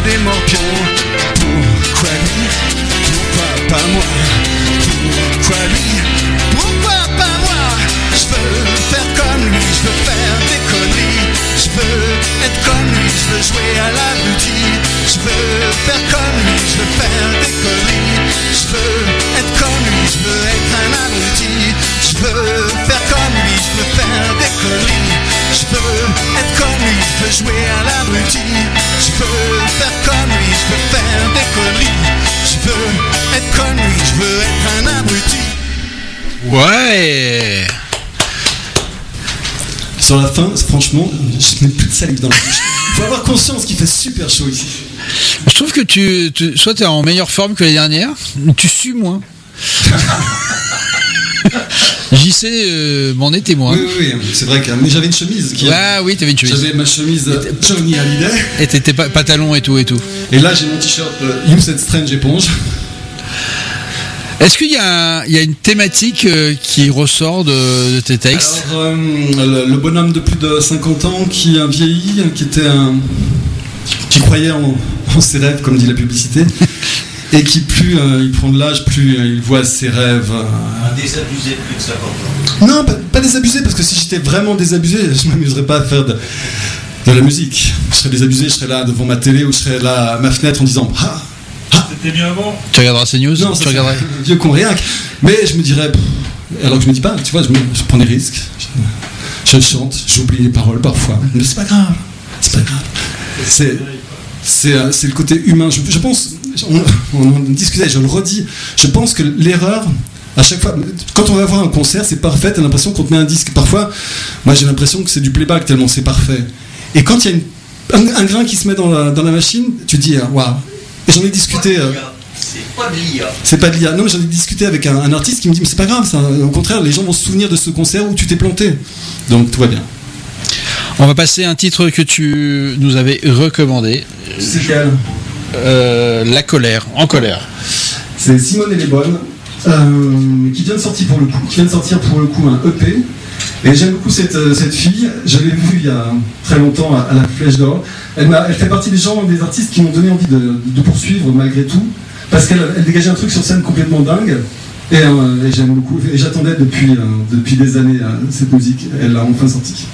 des morpions. Pourquoi lui? Pourquoi pas moi? Pourquoi lui? Pourquoi pas moi? Je veux faire comme lui, je veux faire des conneries. Je veux être comme lui, je veux jouer à l'abruti. Je veux faire comme lui, je veux faire des conneries. Je veux être comme lui, je veux être un abruti. Je veux faire comme lui, je veux faire des conneries. Je veux être comme lui, je veux jouer à l'abruti. Je veux faire comme lui, je veux faire des conneries. Je veux être comme lui, je veux être un abruti. Ouais. Sur la fin, franchement, je mets plus de salive dans la bouche. Il faut avoir conscience qu'il fait super chaud ici. Je trouve que soit t'es en meilleure forme que les dernières, ou tu sues moins. JC m'en est témoin. Oui, c'est vrai que mais j'avais une chemise. Oui, t'avais une chemise. J'avais ma chemise Johnny Hallyday. Et t'étais pantalon et tout. Et là, j'ai mon t-shirt You Said Strange éponge. Est-ce qu'il y a une thématique qui ressort de tes textes? Alors, le bonhomme de plus de 50 ans qui a vieilli, qui croyait en ses rêves, comme dit la publicité, et qui plus il prend de l'âge, plus il voit ses rêves. Désabusé plus de 50 ans. Non, pas désabusé, parce que si j'étais vraiment désabusé, je m'amuserais pas à faire de la musique. Je serais désabusé, je serais là devant ma télé ou je serais là à ma fenêtre en disant C'était mieux avant. Tu regarderas CNews? Non, tu regarderais un vieux con rien. Mais je me dirais, alors que je me dis pas, tu vois, je prends des risques. Je chante, j'oublie les paroles parfois. Mais c'est pas grave. C'est le côté humain. Je pense, on discutait, je le redis, je pense que l'erreur, à chaque fois, quand on va voir un concert, c'est parfait, t'as l'impression qu'on te met un disque. Parfois, moi j'ai l'impression que c'est du playback tellement c'est parfait. Et quand il y a un grain qui se met dans la machine, tu te dis, waouh. Et j'en ai discuté. C'est pas de l'IA. C'est pas de l'IA. Non, mais j'en ai discuté avec un artiste qui me dit, mais c'est pas grave, ça. Au contraire, les gens vont se souvenir de ce concert où tu t'es planté. Donc tout va bien. On va passer à un titre que tu nous avais recommandé. C'est quel? La colère, en colère. C'est Simone et les Bonnes, qui vient de sortir pour le coup un EP. Et j'aime beaucoup cette fille. Je l'ai vue il y a très longtemps à la Flèche d'Or. Elle fait partie des artistes qui m'ont donné envie de poursuivre malgré tout, parce qu'elle dégageait un truc sur scène complètement dingue. Et j'aime beaucoup. Et j'attendais depuis des années cette musique. Elle l'a enfin sortie.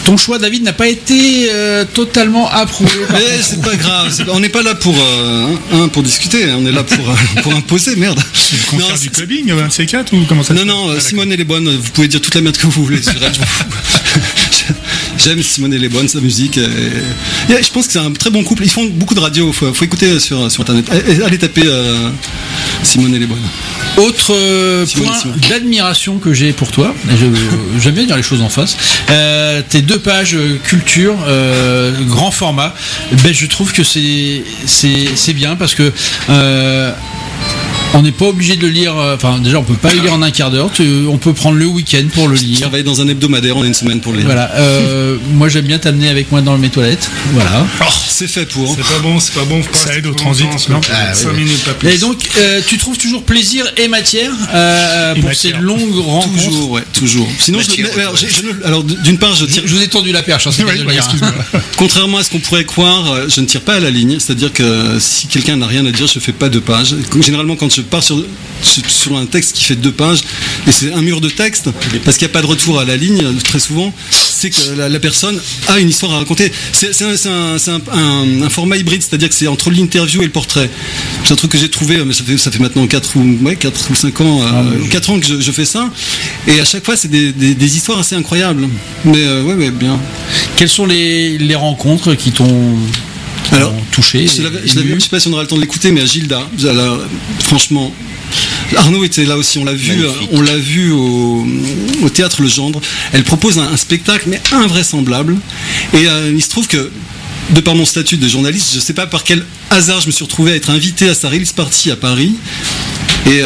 ton choix, David, n'a pas été totalement approuvé. Mais c'est pas grave, on n'est pas là pour discuter, on est là pour imposer, merde. C'est le concert du clubbing, 24 ou comment ça se passe? Non, Simone et les Bonnes, vous pouvez dire toute la merde que vous voulez sur elle. J'aime Simone et les Bonnes, sa musique. Je pense que c'est un très bon couple. Ils font beaucoup de radio, faut écouter sur internet. Allez taper Simone et les Bonnes. Autre point d'admiration que j'ai pour toi, j'aime bien dire les choses en face, tes 2 pages culture, grand format, je trouve que c'est bien parce que on n'est pas obligé de le lire, déjà on peut pas le lire en un quart d'heure, on peut prendre le week-end pour le lire. Je travaille dans un hebdomadaire, on a une semaine pour le lire. Voilà, moi j'aime bien t'amener avec moi dans mes toilettes, voilà. C'est fait pour. C'est pas bon, ça aide au transit, non? 5 minutes pas plus. Et donc tu trouves toujours plaisir et matière pour ces longues rencontres? Toujours. Sinon, alors d'une part, je vous ai tendu la perche, c'est excuse-moi. Contrairement à ce qu'on pourrait croire, je ne tire pas à la ligne, c'est-à-dire que si quelqu'un n'a rien à dire, je fais pas 2 pages. Généralement, quand je pars sur un texte qui fait 2 pages, et c'est un mur de texte, parce qu'il n'y a pas de retour à la ligne, très souvent, c'est que la personne a une histoire à raconter. C'est un format hybride, c'est-à-dire que c'est entre l'interview et le portrait. C'est un truc que j'ai trouvé, mais ça fait maintenant 4 ou 5 ans, 4 ans que je fais ça, et à chaque fois, c'est des histoires assez incroyables. Mais bien. Quelles sont les rencontres qui t'ont touché? Je ne sais pas si on aura le temps de l'écouter, mais à Gilda, franchement, Arnaud était là aussi, on l'a vu au théâtre Le Gendre. Elle propose un spectacle mais invraisemblable, et il se trouve que de par mon statut de journaliste, je ne sais pas par quel hasard je me suis retrouvé à être invité à sa release party à Paris. Et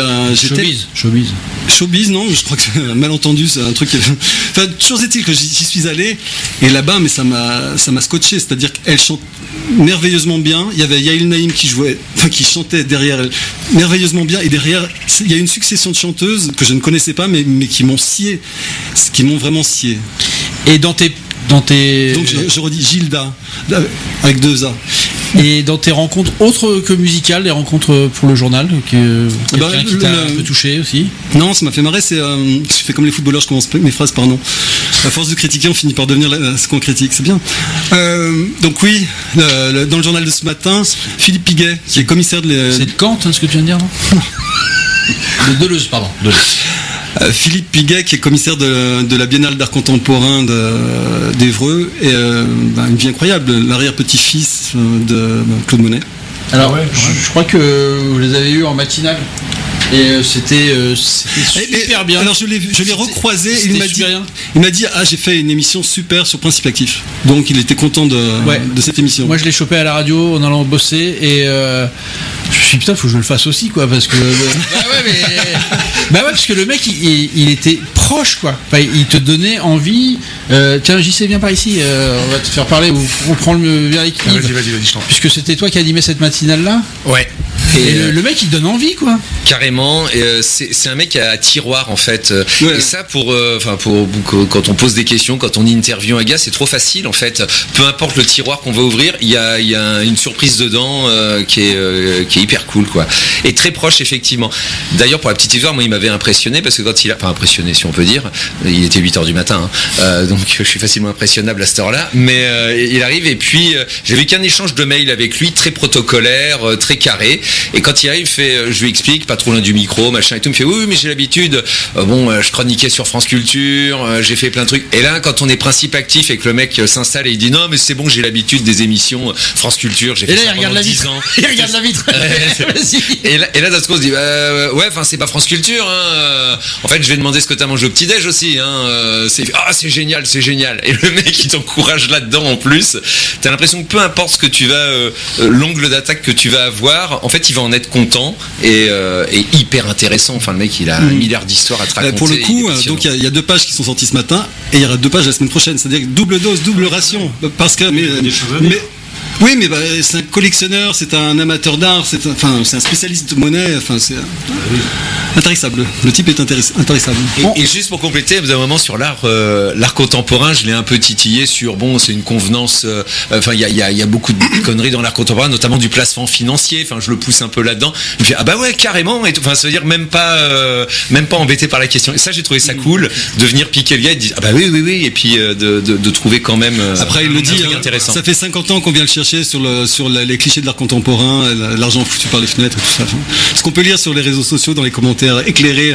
Showbiz, non, je crois que c'est un malentendu, c'est un truc. Enfin, toujours est-il que j'y suis allé, et là-bas, mais ça m'a scotché, c'est-à-dire qu'elle chante merveilleusement bien. Il y avait Yael Naïm qui chantait derrière elle merveilleusement bien, et derrière, il y a une succession de chanteuses que je ne connaissais pas, mais qui m'ont vraiment scié. Et dans tes donc je redis Gilda avec 2 A. Et dans tes rencontres autres que musicales, les rencontres pour le journal, quelqu'un qui t'a un peu touché aussi? Non, ça m'a fait marrer, je fais comme les footballeurs, je commence mes phrases par nom. À force de critiquer, on finit par devenir ce qu'on critique, c'est bien. Donc oui, dans le journal de ce matin, Philippe Piguet, qui est commissaire de... C'est de Caen, ce que tu viens de dire, non? De Deleuze, pardon. Philippe Piguet, qui est commissaire de la Biennale d'art contemporain d'Évreux, et une vie incroyable, l'arrière-petit-fils de Claude Monet. Alors, je crois que vous les avez eus en matinale. Et c'était super bien. Alors je l'ai recroisé, il m'a dit j'ai fait une émission super sur Principe Actif. Donc il était content de cette émission. Moi je l'ai chopé à la radio en allant bosser, et je me suis dit putain, faut que je le fasse aussi, quoi, parce que parce que le mec il était proche, quoi. Enfin, il te donnait envie. Tiens, JC, viens par ici, on va te faire parler, on prend le verre avec Yves. Vas-y, je t'en prie. Puisque c'était toi qui animais cette matinale là. Ouais. Et le mec il te donne envie, quoi. Carrément. Et c'est un mec à tiroir, en fait. Ouais. Et ça, pour quand on pose des questions, quand on interviewe un gars, c'est trop facile, en fait. Peu importe le tiroir qu'on va ouvrir, il y a une surprise dedans qui est hyper cool, quoi. Et très proche, effectivement. D'ailleurs, pour la petite histoire, moi il m'avait impressionné, parce que quand impressionné, si on peut dire, il était 8h du matin, donc je suis facilement impressionnable à cette heure-là, mais il arrive, et puis j'avais qu'un échange de mails avec lui, très protocolaire, très carré, et quand il arrive, je lui explique, pas trop loin du micro, machin et tout, il me fait oui, mais j'ai l'habitude, je chroniquais sur France Culture, j'ai fait plein de trucs, et là, quand on est Principe Actif et que le mec s'installe et il dit non, mais c'est bon, j'ai l'habitude des émissions France Culture, j'ai fait ça pendant 10 ans. Il regarde la vitre. Et là, d'un coup, on se dit c'est pas France Culture, hein. En fait, je vais demander ce que t'as mangé au petit-déj aussi, hein. C'est génial. Et le mec, il t'encourage là-dedans en plus. T'as l'impression que peu importe ce que tu vas, l'angle d'attaque que tu vas avoir, en fait, il va en être content et hyper intéressant. Enfin, le mec, il a 1 milliard d'histoires à te raconter. Pour le coup, donc il y a 2 pages qui sont sorties ce matin, et il y aura 2 pages la semaine prochaine. C'est-à-dire double dose, double ration. Parce que Oui, mais c'est un collectionneur, c'est un amateur d'art, c'est un spécialiste de monnaie, c'est intarissable. Le type est intarissable. Et juste pour compléter, d'un moment sur l'art contemporain, je l'ai un peu titillé sur, c'est une convenance, il y a beaucoup de conneries dans l'art contemporain, notamment du placement financier, je le pousse un peu là-dedans. Je me dis, ah bah ouais, carrément, et tout. Ça veut dire même pas embêté par la question. Et ça, j'ai trouvé ça cool, de venir piquer le gars et de dire, ah bah oui, et puis de trouver quand même après, il le dit, intéressant. Ça fait 50 ans qu'on vient le chercher sur les clichés de l'art contemporain, l'argent foutu par les fenêtres et tout ça. Ce qu'on peut lire sur les réseaux sociaux, dans les commentaires éclairés.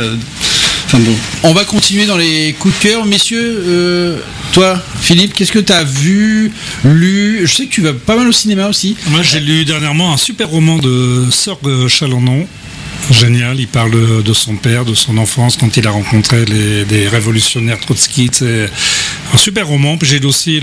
On va continuer dans les coups de cœur. Messieurs, toi, Philippe, qu'est-ce que tu as vu, lu? Je sais que tu vas pas mal au cinéma aussi. Moi, j'ai lu dernièrement un super roman de Serge Chalandon. Génial, il parle de son père, de son enfance, quand il a rencontré des révolutionnaires trotskistes. C'est un super roman. Puis j'ai lu aussi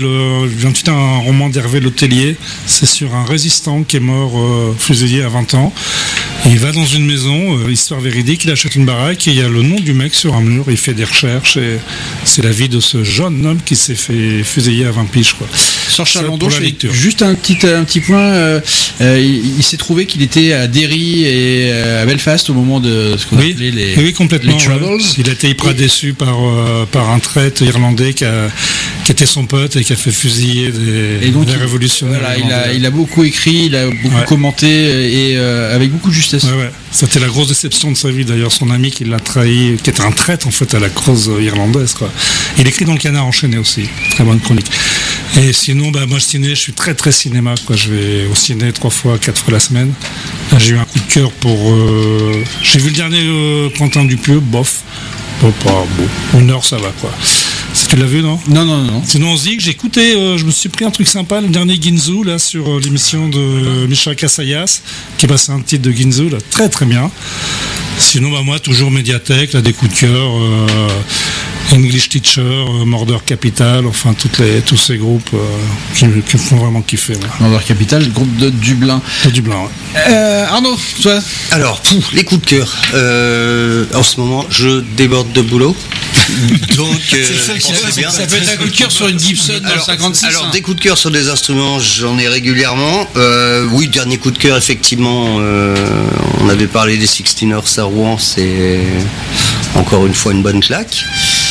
un roman d'Hervé Letellier. C'est sur un résistant qui est mort fusillé à 20 ans. Et il va dans une maison, histoire véridique, il achète une baraque et il y a le nom du mec sur un mur. Il fait des recherches et c'est la vie de ce jeune homme qui s'est fait fusiller à 20 piges, quoi. Serge Chalandon, juste un petit point. Il s'est trouvé qu'il était à Derry et à Belfast au moment de ce qu'on appelait les complètement, les Troubles. Ouais. Il a été hyper déçu par un traître irlandais qui était son pote et qui a fait fusiller des révolutionnaires. Voilà, il a beaucoup écrit, il a beaucoup commenté et avec beaucoup de justesse. Ouais. C'était la grosse déception de sa vie d'ailleurs, son ami qui l'a trahi, qui était un traître en fait à la cause irlandaise, quoi. Il écrit dans le Canard enchaîné aussi, très bonne chronique. Et sinon, moi le ciné, je suis très très cinéma, quoi. Je vais au ciné 3 fois, 4 fois la semaine. Là, j'ai eu un coup de cœur pour j'ai vu le dernier Quentin Dupieux, bof. Pas beau. 1 heure ça va, quoi. Tu l'as vu, non? Non. Sinon, Zig, j'ai écouté, je me suis pris un truc sympa, le dernier Ginzu, là, sur l'émission de Michel Cassayas, qui est passé un titre de Ginzu, là, très très bien. Sinon, moi, toujours Médiathèque, là, des coups de cœur, English Teacher, Murder Capital, enfin, tous ces groupes qui me font vraiment kiffer. Ouais. Murder Capital, le groupe de Dublin. De Dublin, ouais. Arnaud, toi? Alors, les coups de cœur. En ce moment, je déborde de boulot. Donc, ça peut être un coup de cœur sur une Gibson dans le 56. Alors, des coups de cœur sur des instruments, j'en ai régulièrement. Oui, dernier coup de cœur, effectivement, on avait parlé des 16ers à Rouen, c'est encore une fois une bonne claque.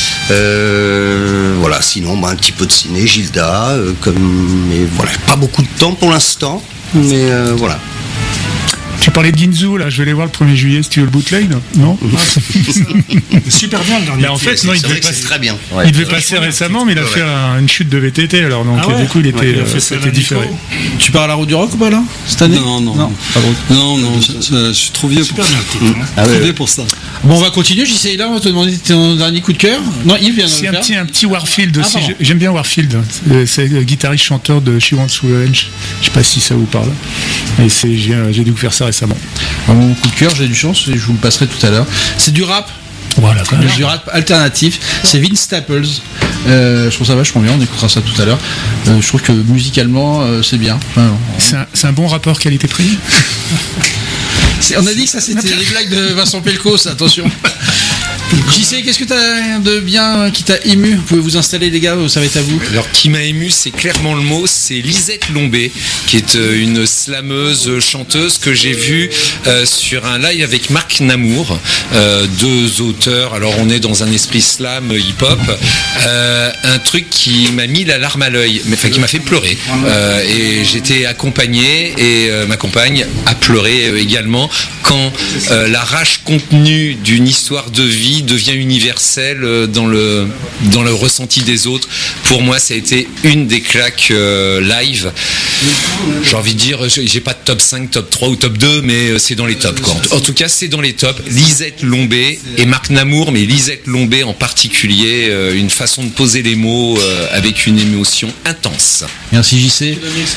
Voilà, sinon, un petit peu de ciné, Gilda, mais voilà, pas beaucoup de temps pour l'instant, mais voilà. Tu parlais de Ginzu, là, je vais aller voir le 1er juillet si tu veux le bootleg, non? Super bien le dernier. Mais en fait, non, il devait passer très bien. Il devait passer récemment, mais il a fait une chute de VTT, alors donc du coup, il était différé. Tu pars à la route du rock ou pas là cette année? Non, je suis trop vieux pour ça. Pour ça. Bon, on va continuer. JC, là, on va te demander ton dernier coup de cœur. Non, Yves vient de le faire. C'est un petit Warfield aussi. J'aime bien Warfield. C'est le guitariste chanteur de She Wants Revenge. Je sais pas si ça vous parle. Et j'ai découvert ça récemment. Mon coup de cœur, j'ai du chance et je vous le passerai tout à l'heure. C'est du rap. Voilà, du rap alternatif. C'est Vince Staples. Je trouve ça vachement bien. On écoutera ça tout à l'heure. Je trouve que musicalement, c'est bien. C'est un bon rapport qualité-prix. On a dit que ça c'était les blagues de Vincent Pelcos, attention. JC, qu'est-ce que t'as de bien qui t'a ému? Vous pouvez vous installer les gars, ça va être à vous. Alors qui m'a ému, c'est clairement le mot, c'est Lisette Lombé, qui est une slameuse chanteuse que j'ai vue sur un live avec Marc Namour, 2 auteurs. Alors on est dans un esprit slam hip-hop, un truc qui m'a mis la larme à l'œil, enfin qui m'a fait pleurer. Et j'étais accompagné et ma compagne a pleuré également quand la rage contenue d'une histoire de vie devient universelle dans le ressenti des autres. Pour moi, ça a été une des claques live. J'ai envie de dire, j'ai pas de top 5, top 3 ou top 2, mais c'est dans les tops, quoi. En tout cas, c'est dans les tops. Lisette Lombé et Marc Namour, mais Lisette Lombé en particulier, une façon de poser les mots avec une émotion intense. Merci JC.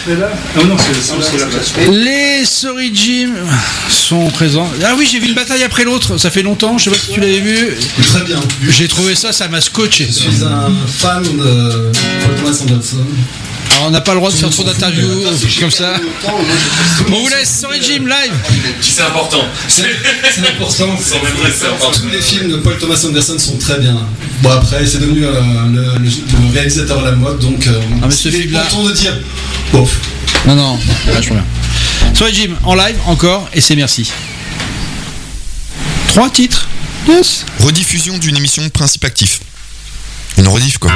Les Sorry Jim sont présents. Ah oui, j'ai vu une bataille après l'autre, ça fait longtemps, je sais pas si tu l'avais vu. Très bien. J'ai trouvé ça m'a scotché. Je suis un fan de Thomas Anderson. Alors on n'a pas le droit de faire trop d'interviews comme ça. On vous laisse sur Jim live. C'est important. C'est important. Tous les films de Paul Thomas Anderson sont très bien. Bon après c'est devenu le réalisateur à la mode, donc mais ce film-là, important de dire bof. Non, vachement bien. Soirée Jim en live encore et c'est merci. 3 titres. Yes. Rediffusion d'une émission de Principe Actif. Une rediff quoi.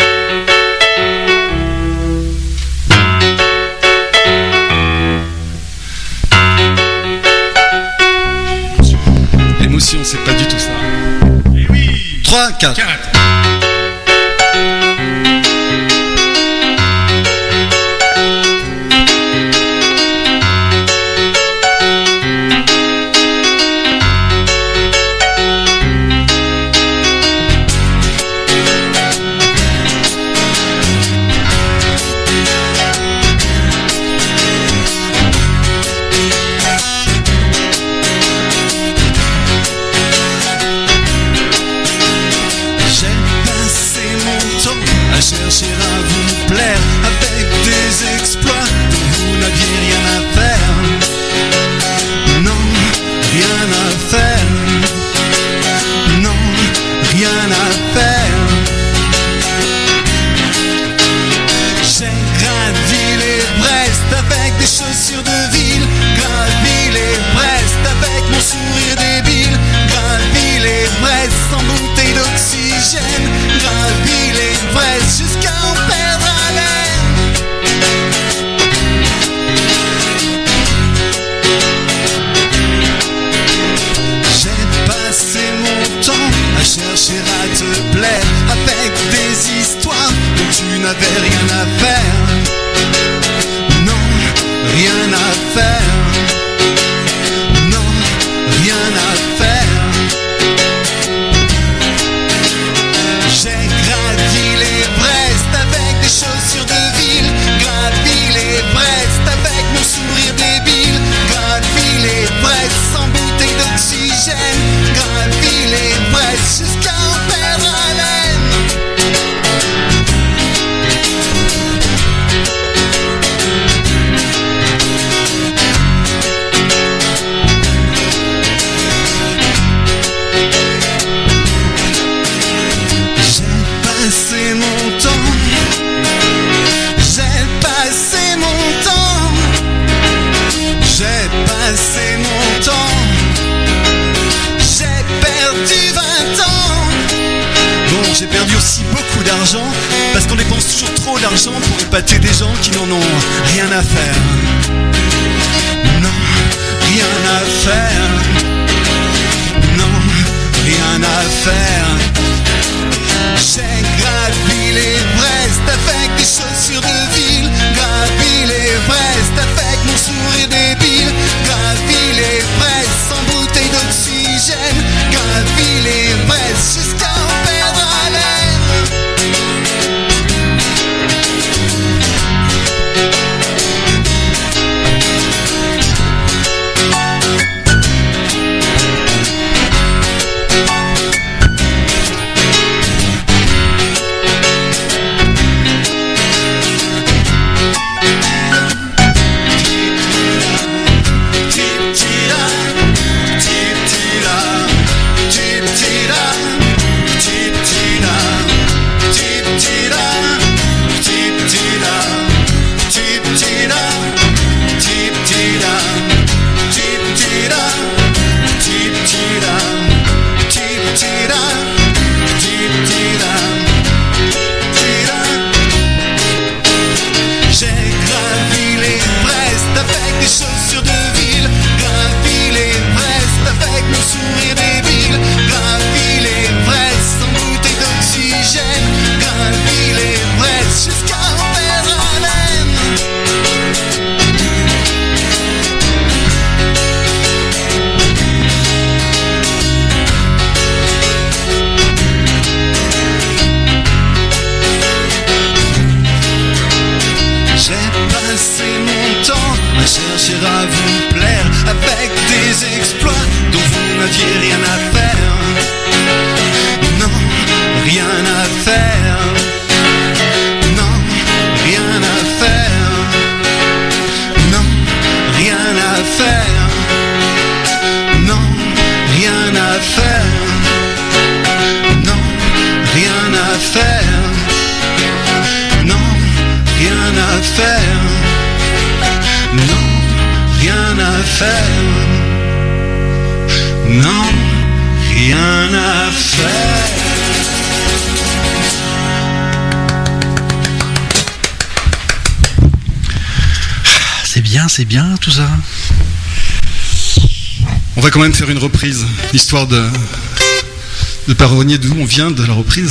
L'émotion, c'est pas du tout ça. Et oui. 3, 4. Chercher à vous plaire avec des exploits dont vous n'aviez rien à faire. Non, rien à faire. Non, rien à faire. J'ai gravi l'Everest avec des chaussures de ville. Gravi l'Everest avec mon sourire débile. Gravi l'Everest sans bouteille d'oxygène. Gravi l'Everest jusqu'à en perdre haleine. J'ai passé mon temps à chercher à te plaire avec des histoires dont tu n'avais rien à faire. Non, rien à faire. Non, rien à faire. J'ai gravi l'Everest avec des chaussures de ville. Gravi l'Everest avec mon sourire débile. Gravi l'Everest sans bouteille d'oxygène. Gravi l'Everest jusqu'à en perdre haleine. Passé mon temps, j'ai passé mon temps, j'ai passé mon temps, j'ai perdu 20 ans. Bon, j'ai perdu aussi beaucoup d'argent, parce qu'on dépense toujours trop d'argent pour épater des gens qui n'en ont rien à faire. Non, rien à faire. Non, rien à faire. J'ai gravi l'Everest avec des chaussures de ville. Gravi l'Everest avec mon sourire débile. Gravi l'Everest sans bouteille d'oxygène. Gravi l'Everest jusqu'à en perdre haleine. Non, rien à faire. C'est bien tout ça. On va quand même faire une reprise, histoire de pas renier d'où on vient de la reprise.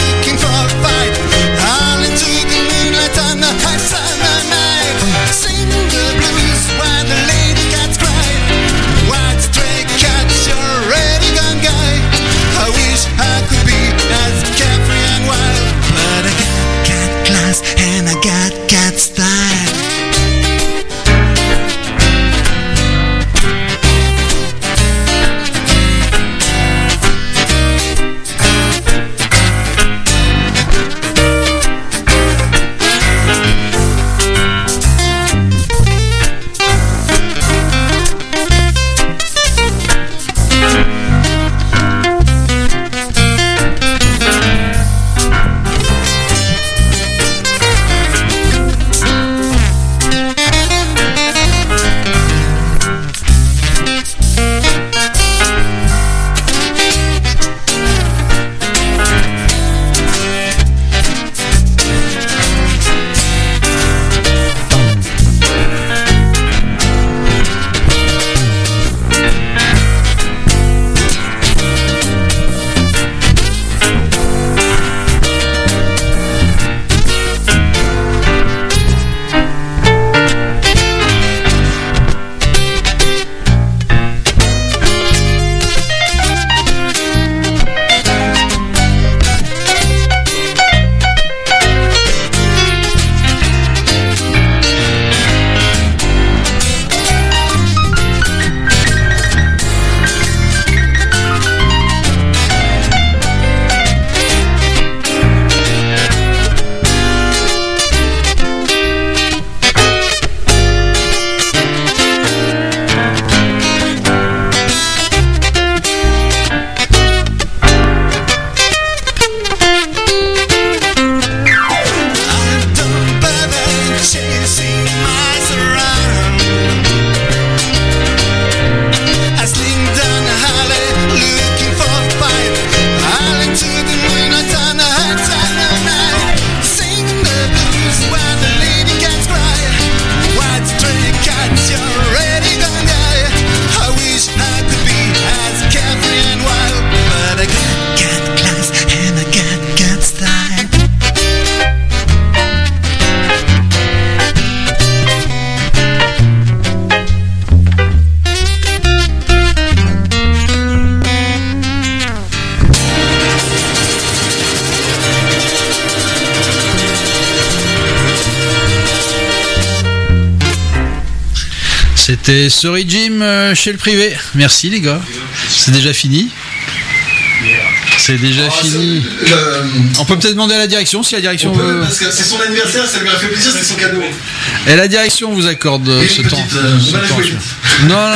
Sing C'était Sorry Jim chez le privé. Merci les gars. C'est déjà fini. C'est déjà fini. On peut peut-être demander à la direction si la direction veut. Parce que c'est son anniversaire, ça lui a fait plaisir, c'est son cadeau. Et la direction vous accorde ce temps. Non.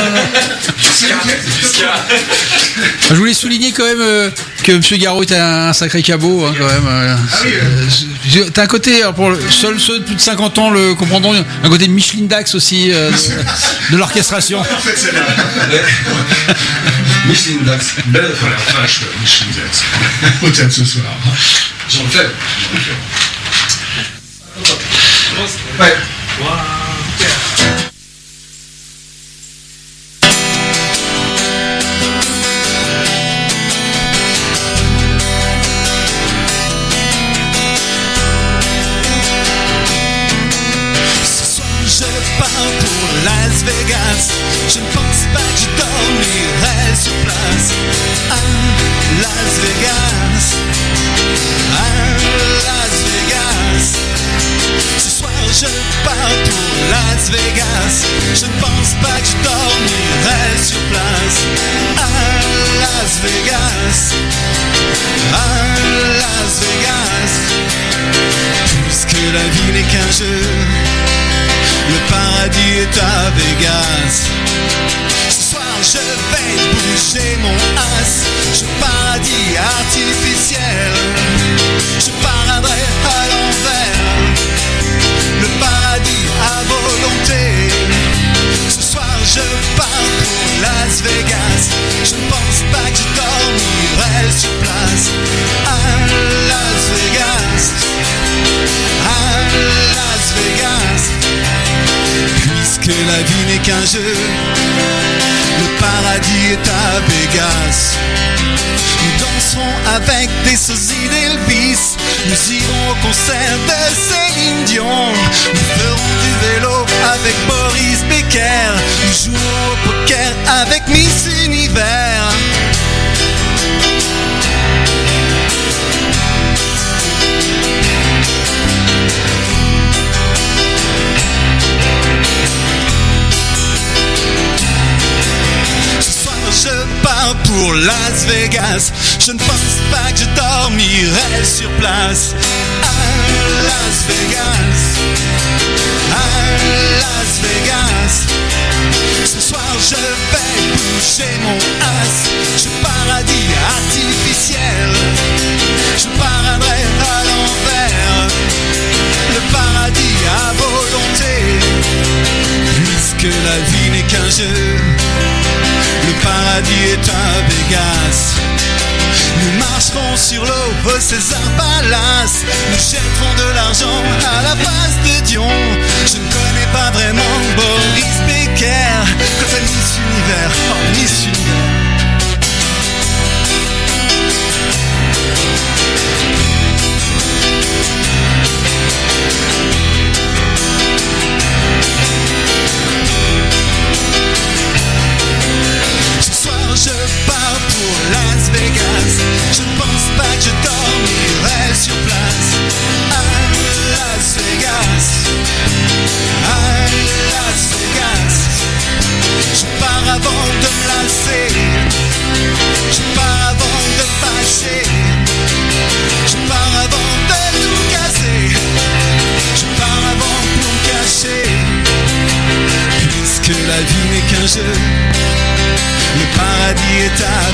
Je voulais souligner quand même que M. Garot est un sacré cabot quand même. T'as un côté, pour seuls ceux de plus de 50 ans le comprendront, un côté Micheline Dax aussi de l'orchestration. En fait, c'est là. Micheline Dax. Belle vache, Micheline Dax. Peut-être ce soir. J'en fais. Ouais. Las Vegas, je ne pense pas que je dormirai sur place. À Las Vegas, à Las Vegas. Ce soir je pars pour Las Vegas. Je ne pense pas que je dormirai sur place. À Las Vegas, à Las Vegas. Puisque la vie n'est qu'un jeu, le paradis est à Vegas. Ce soir je vais bouger mon as. Je paradis artificiel. Je paraderai à l'envers. Le paradis à volonté. Ce soir je pars pour Las Vegas. Je ne pense pas que je dormirai sur place. À Las Vegas, à Las Vegas. Puisque la vie n'est qu'un jeu, le paradis est à Vegas. Nous danserons avec des sosies d'Elvis. Nous irons au concert de Céline Dion. Nous ferons du vélo avec Boris Becker. Nous jouerons au poker avec Miss Univers. Je pars pour Las Vegas. Je ne pense pas que je dormirai sur place. À Las Vegas, à Las Vegas. Ce soir je vais bouger mon as. Je paradis artificiel. Je paraderai à l'envers. Le paradis à volonté. Puisque la vie n'est qu'un jeu, le paradis est à Vegas. Nous marcherons sur l'eau au César Palace. Nous jetterons de l'argent à la face de Dion. Je ne connais pas vraiment Boris Becker. Quant à Miss Univers, oh Miss Univers. Je pars pour Las Vegas. Je ne pense pas que je dormirai sur place. À Las Vegas, à Las Vegas. Je pars avant de me lasser. Je pars avant de me fâcher. Je pars avant de tout casser. Je pars avant pour me cacher. Puisque la vie n'est qu'un jeu, le paradis est à